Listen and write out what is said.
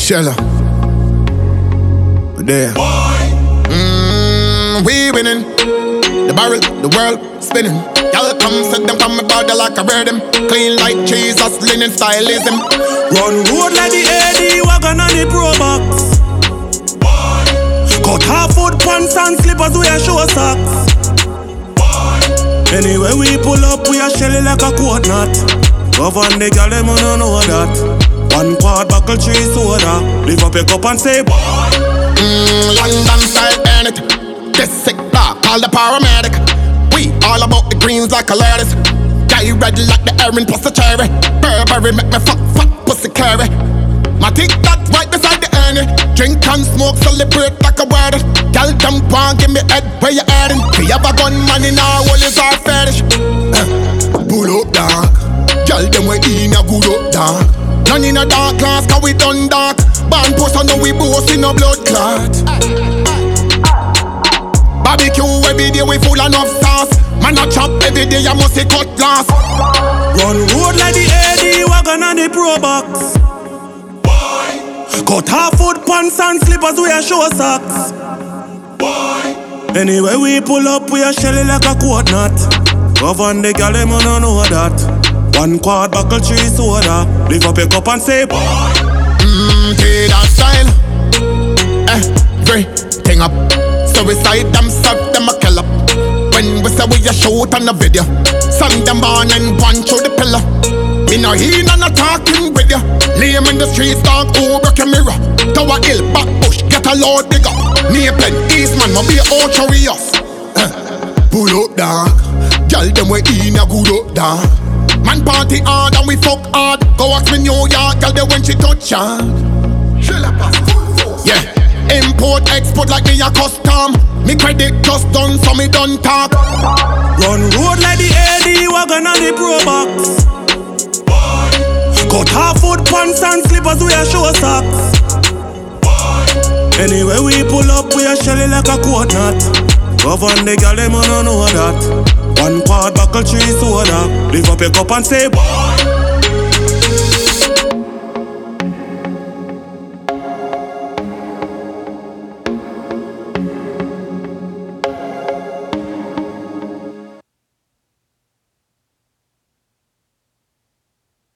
Shella. There. We winning. The barrel, the world spinning. Y'all come set them from my body like a rhythm. Clean like Jesus, linen stylism. Run road like the AD wagon on the Pro Box. Cut half foot pants and slippers, we a show socks. Anyway we pull up, we a shelly like a quart knot. Govern the gal, them don't know that. One quart buckle, 3 soda. Lift up your cup and say boy. London style, burn it. This sick block, call the paramedic. We all about the greens like a lettuce. Guy red like the Erin plus the cherry. Burberry make me fuck pussy carry. My tick that right beside the Ernie. Drink and smoke, celebrate like a word. Girl jump on, give me head where you heading. We have a gun man in our wall is our fetish. Pull up dark. Girl them we in a good up dark. None in a dark class, cause we done dark. Band post and know we both in a blood clot. Barbecue every day, we full enough sauce. Man a chop every day, you must see cut glass. Run road like the AD wagon on the Pro Box. Cut half foot pants and slippers, we a show socks. Anyway we pull up, we a shelly like a quart knot. Govern the gal, them don't know that. One quart buckle, 3 soda. Lift up your cup and say boy. Take that style. Everything up. So we side them, serve them a kill up. When we say we a shoot on the video, send them on and one through the pillar. Me no hear no talking with ya. Lay him in the streets, dog, who broke your mirror. Tower Hill, back bush, get a load bigger. Naples, Eastman, will be ultra-rios. Pull up, dog. Girl, them we in a good up, dog. Man party hard and we fuck hard. Go ask me New York, girl, they when she touch ya. Yeah, import, export like me a custom. Me credit just done, so me done talk. Run road like the AD wagon on the Pro Box. Cut half foot pants and slippers, we a show socks. Anyway we pull up, we a shelly like a quart knot. Govern the gal, them don't know that. One quart buckle, 3 soda. Lift up your cup and say boy.